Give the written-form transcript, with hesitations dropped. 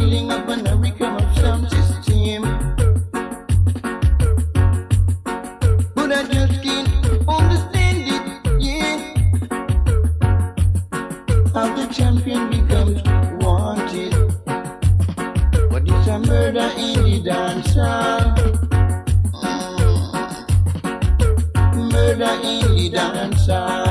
building up an curriculum of sound system. But I just can't understand it, yeah. How the champion becomes wanted. But it's a murder in the dance hall. Murder in the dance hall.